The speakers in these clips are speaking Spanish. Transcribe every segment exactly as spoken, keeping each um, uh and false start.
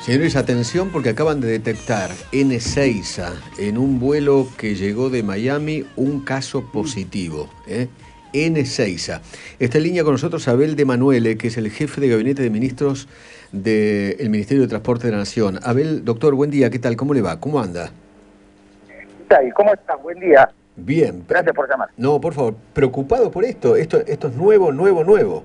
Señores, atención porque acaban de detectar en Ezeiza, en un vuelo que llegó de Miami, un caso positivo. ¿eh? En Ezeiza. Está en línea con nosotros Abel de Manuele, que es el jefe de gabinete de ministros del Ministerio de Transporte de la Nación. Abel, doctor, buen día, ¿qué tal? ¿Cómo le va? ¿Cómo anda? ¿Qué tal? ¿Cómo estás? Buen día. Bien. Gracias por llamar. No, por favor, preocupado por esto. Esto, esto es nuevo, nuevo, nuevo.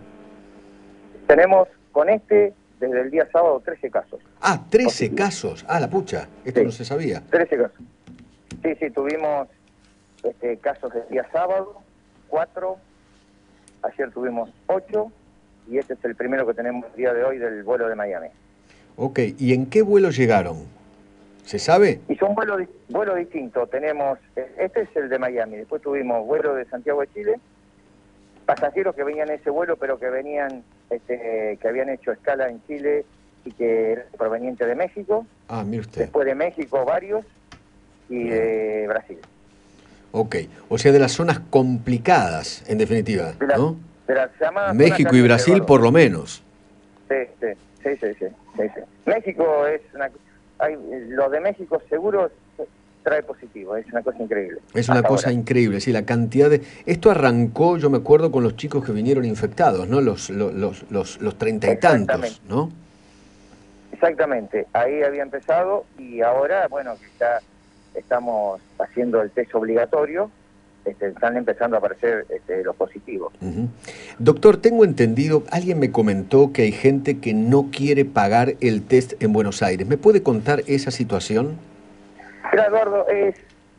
Tenemos con este, desde el día sábado, trece casos. Ah, trece positivos. casos. Ah, la pucha. Esto Sí, no se sabía. trece casos. Sí, sí, tuvimos este, casos el día sábado, cuatro. Ayer tuvimos ocho. Y este es el primero que tenemos el día de hoy del vuelo de Miami. Ok, ¿y en qué vuelo llegaron? ¿Se sabe? Y son vuelos vuelo distintos. Tenemos, este es el de Miami. Después tuvimos vuelo de Santiago de Chile. Pasajeros que venían en ese vuelo, pero que venían, este, que habían hecho escala en Chile y que eran provenientes de México. Ah, mire usted. Después de México varios y de Brasil. Ok, o sea, de las zonas complicadas, en definitiva, De la, ¿no? de las llamadas México zonas y Brasil, calientes, por lo menos. Sí, sí, sí, sí, sí, sí, sí. México es una... Hay, lo de México seguro trae positivo, es una cosa increíble. Es una cosa ahora. increíble, sí, la cantidad de... Esto arrancó, yo me acuerdo, con los chicos que vinieron infectados, ¿no? Los los los los, los treinta y tantos, ¿no? Exactamente, ahí había empezado y ahora, bueno, que ya estamos haciendo el test obligatorio, este, están empezando a aparecer este, los positivos. Uh-huh. Doctor, tengo entendido, alguien me comentó que hay gente que no quiere pagar el test en Buenos Aires. ¿Me puede contar esa situación? Mira, Eduardo, es,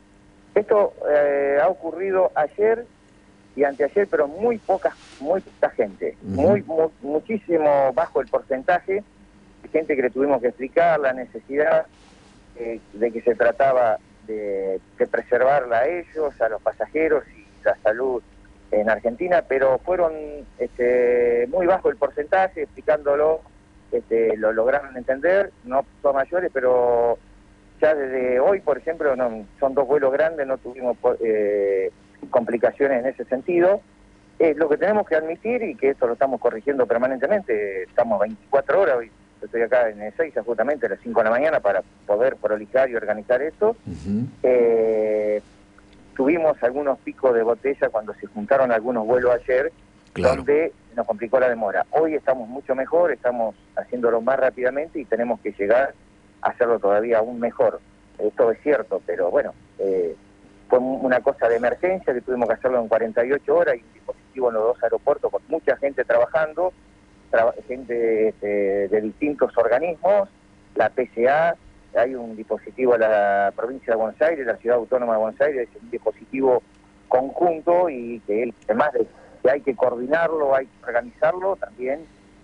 esto eh, ha ocurrido ayer y anteayer, pero muy poca, muy poca gente, uh-huh. muy, muy muchísimo bajo el porcentaje. Gente que le tuvimos que explicar la necesidad eh, de que se trataba de, de preservarla a ellos, a los pasajeros y la salud en Argentina, pero fueron este, muy bajo el porcentaje, explicándolo, este, lo lograron entender, no son mayores, pero ya desde hoy, por ejemplo, no, son dos vuelos grandes, no tuvimos eh, complicaciones en ese sentido. Es lo que tenemos que admitir y que esto lo estamos corrigiendo permanentemente, estamos veinticuatro horas hoy. Yo estoy acá en Ezeiza justamente a las cinco de la mañana para poder prolijar y organizar esto. Uh-huh. eh, tuvimos algunos picos de botella cuando se juntaron algunos vuelos ayer, claro, donde nos complicó la demora. Hoy estamos mucho mejor, estamos haciéndolo más rápidamente y tenemos que llegar a hacerlo todavía aún mejor. Esto es cierto, pero bueno, eh, fue una cosa de emergencia que tuvimos que hacerlo en cuarenta y ocho horas y un dispositivo en los dos aeropuertos con mucha gente trabajando, gente de, de distintos organismos, la P C A, hay un dispositivo en la provincia de Buenos Aires, la ciudad autónoma de Buenos Aires, es un dispositivo conjunto y que además de que hay que coordinarlo, hay que organizarlo, también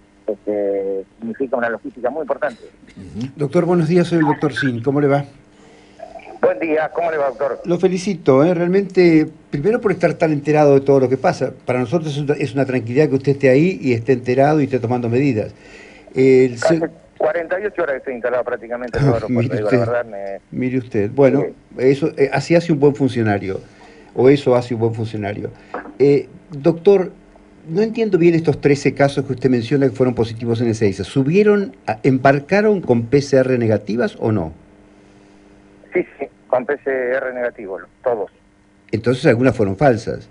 este, significa una logística muy importante. Uh-huh. Doctor, buenos días, soy el doctor Sin, ¿cómo le va? Buen día, ¿cómo le va, doctor? Lo felicito, ¿eh? Realmente, primero por estar tan enterado de todo lo que pasa. Para nosotros es una, es una tranquilidad que usted esté ahí y esté enterado y esté tomando medidas. El... Hace cuarenta y ocho horas que estoy instalado prácticamente en el aeropuerto, mire digo, usted, la verdad me... Mire usted, bueno, sí. eso eh, así hace un buen funcionario, o eso hace un buen funcionario. Eh, doctor, no entiendo bien estos trece casos que usted menciona que fueron positivos en Ezeiza. ¿Subieron, embarcaron con P C R negativas o no? Sí, sí, con P C R negativo, todos. Entonces algunas fueron falsas.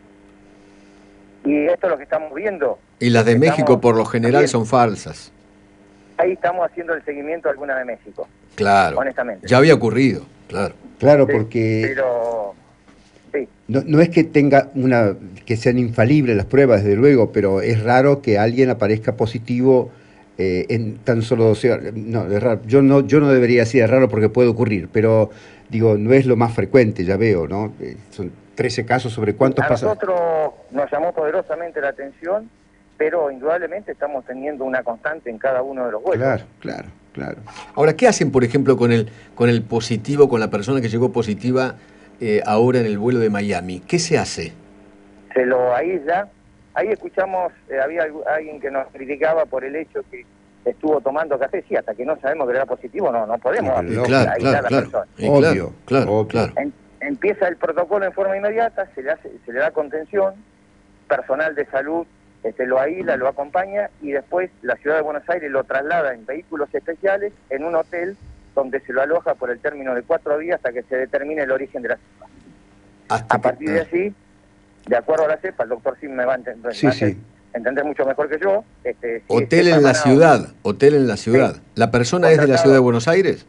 Y esto es lo que estamos viendo. Y las de México por lo general bien. son falsas. Ahí estamos haciendo el seguimiento de algunas de México. Claro. Honestamente. Ya había ocurrido, claro. Claro, sí, porque pero sí. no, no es que tenga una que sean infalibles las pruebas, desde luego, pero es raro que alguien aparezca positivo eh, en tan solo doce horas. No, es raro. Yo no, yo no debería decir es raro porque puede ocurrir, pero digo, no es lo más frecuente, ya veo, ¿no? Eh, son trece casos sobre cuántos pasan. A nosotros nos llamó poderosamente la atención, pero indudablemente estamos teniendo una constante en cada uno de los vuelos. Claro, claro, claro. Ahora, ¿qué hacen, por ejemplo, con el con el positivo, con la persona que llegó positiva eh, ahora en el vuelo de Miami? ¿Qué se hace? Se lo aísla. Ahí escuchamos, eh, había alguien que nos criticaba por el hecho que estuvo tomando café. Sí, hasta que no sabemos que era positivo, no no podemos no, claro, aislar claro, a la claro. persona. Eh, obvio, claro, obvio. claro. En, empieza el protocolo en forma inmediata, se le, hace, se le da contención, personal de salud este, lo aísla, lo acompaña y después la ciudad de Buenos Aires lo traslada en vehículos especiales en un hotel donde se lo aloja por el término de cuatro días hasta que se determine el origen de la cepa. Hasta a partir que, de ah. allí, de acuerdo a la cepa, el doctor Sim me va a entender, Sí, me va a sí. entender mucho mejor que yo. Este, si Hotel es en la cepa ciudad, hotel en la ciudad. Sí. ¿La persona es de la ciudad de Buenos Aires?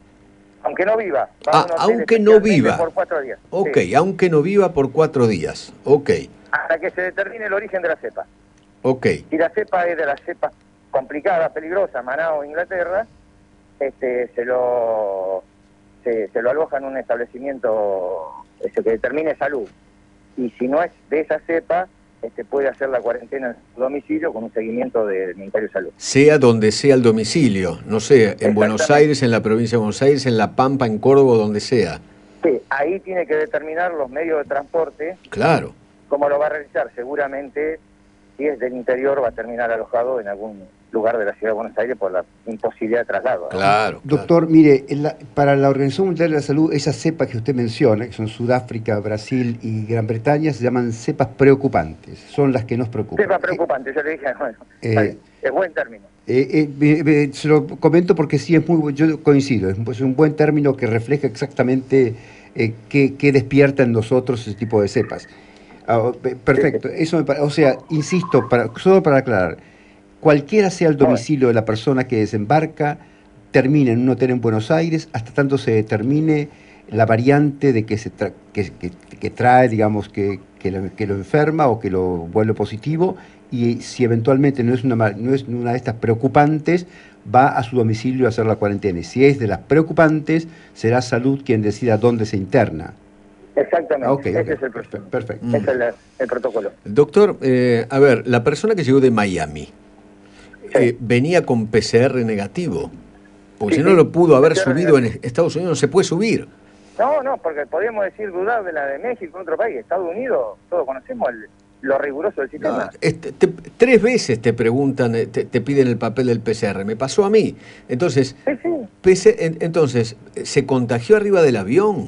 aunque no viva, va Ah, a un hotel aunque no especialmente viva. por cuatro días. Ok, Sí. aunque no viva por cuatro días. Ok, Hasta que se determine el origen de la cepa. ok. Si la cepa es de las cepas complicadas, peligrosas, Manao, Inglaterra, este, se lo se, se lo aloja en un establecimiento este, que determine salud. Y si no es de esa cepa, este, puede hacer la cuarentena en su domicilio con un seguimiento del Ministerio de Salud. Sea donde sea el domicilio, no sé, en Buenos Exactamente. Aires, en la provincia de Buenos Aires, en La Pampa, en Córdoba, donde sea. Sí, ahí tiene que determinar los medios de transporte, Claro. cómo lo va a realizar. Seguramente, si es del interior, va a terminar alojado en algún lugar de la ciudad de Buenos Aires por la imposibilidad de traslado, ¿no? Claro, Doctor, mire, en la- para la Organización Mundial de la Salud, esas cepas que usted menciona, que son Sudáfrica, Brasil y Gran Bretaña, se llaman cepas preocupantes, son las que nos preocupan. Cepa preocupante, yo le dije, bueno, Eh, está bien, es buen término. Eh, eh, eh, eh, se lo comento porque sí es muy bu- yo coincido, es, es un buen término que refleja exactamente eh, qué, qué despierta en nosotros ese tipo de cepas. Ah, pe- perfecto, eso me pare- o sea, insisto, para, solo para aclarar, cualquiera sea el domicilio de la persona que desembarca, termina en un hotel en Buenos Aires, hasta tanto se determine la variante de que se tra- que, que- que trae, digamos, que, que, lo, que lo enferma o que lo vuelve positivo, y si eventualmente no es una, ma- no es una de estas preocupantes, va a su domicilio a hacer la cuarentena. Y si es de las preocupantes, será Salud quien decida dónde se interna. Exactamente, Ah, ok, ese ok, es el perfecto, protocolo. perfecto. Ese es el, el protocolo. Doctor, eh, a ver, la persona que llegó de Miami, Sí. eh, ¿venía con P C R negativo? Porque Sí, si no sí, lo pudo haber P C R subido en negativo. Estados Unidos, no se puede subir. No, no, porque podríamos decir dudar de la de México en otro país. Estados Unidos, todos conocemos el- lo riguroso del sistema. No, este, te- tres veces te preguntan, eh, te, te piden el papel del P C R. Me pasó a mí. Entonces, Sí, sí. P C en- entonces ¿se contagió arriba del avión?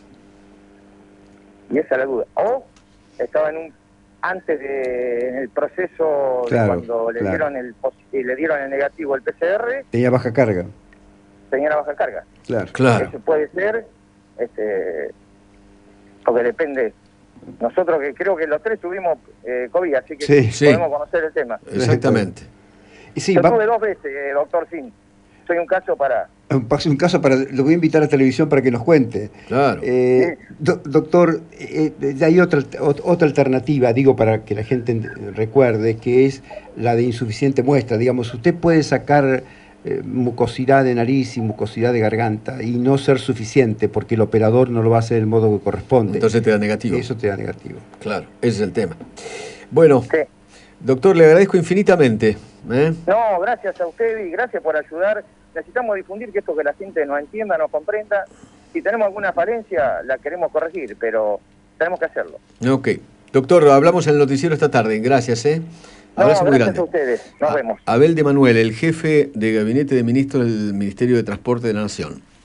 Y esa es la duda. O estaba en un antes de en el proceso de Claro, cuando le claro. dieron el posi- le dieron el negativo el P C R, Tenía baja carga, tenía la baja carga. claro. Claro. Eso puede ser, este, porque depende. Nosotros que creo que los tres tuvimos eh, COVID, así que Sí, sí. podemos conocer el tema. Exactamente. Y sí, Yo va- tuve dos veces, eh, doctor Sin. Soy un caso para... un, un caso para, lo voy a invitar a televisión para que nos cuente. Claro. Eh, do- doctor, eh, eh, hay otra, ot- otra alternativa, digo, para que la gente ent- recuerde, que es la de insuficiente muestra. Digamos, usted puede sacar eh, mucosidad de nariz y mucosidad de garganta y no ser suficiente porque el operador no lo va a hacer del modo que corresponde. Entonces te da negativo. Eso te da negativo. Claro, ese es el tema. Bueno, Sí. doctor, le agradezco infinitamente. ¿eh? No, gracias a usted y gracias por ayudar. Necesitamos difundir que esto que la gente nos entienda, nos comprenda. Si tenemos alguna falencia, la queremos corregir, pero tenemos que hacerlo. Ok. Doctor, hablamos en el noticiero esta tarde. Gracias, ¿eh? No, Abrazo muy gracias grande. a ustedes. Nos A- vemos. Abel de Manuel, el jefe de gabinete de ministros del Ministerio de Transporte de la Nación.